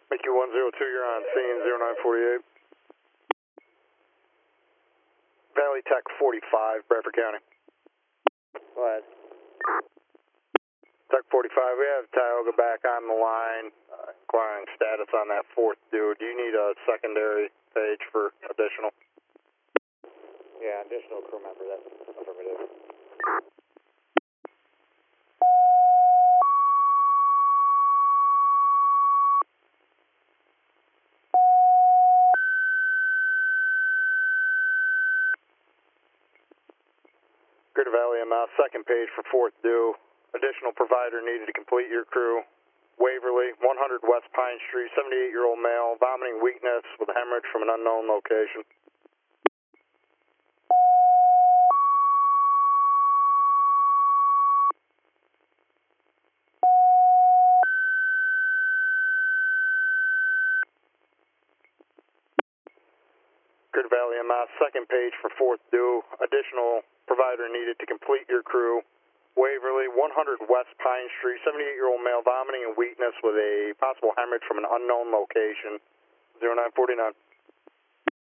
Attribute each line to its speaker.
Speaker 1: MQ 102, you're on scene 0948. Valley Tech 45, Bradford County.
Speaker 2: Go ahead.
Speaker 1: Tech 45, we have Tioga back on the line, inquiring status on that fourth due. Do you need a secondary page for additional?
Speaker 2: Yeah, additional crew member, that's affirmative.
Speaker 1: Greater Valley MS, second page for fourth due. Additional provider needed to complete your crew. Waverly, 100 West Pine Street, 78-year-old male, vomiting weakness with a hemorrhage from an unknown location. Greater Valley MS, second page for fourth due. Additional provider needed to complete your crew. Waverly, 100 West Pine Street, 78-year-old male, vomiting and weakness with a possible hemorrhage from an unknown location. 0949.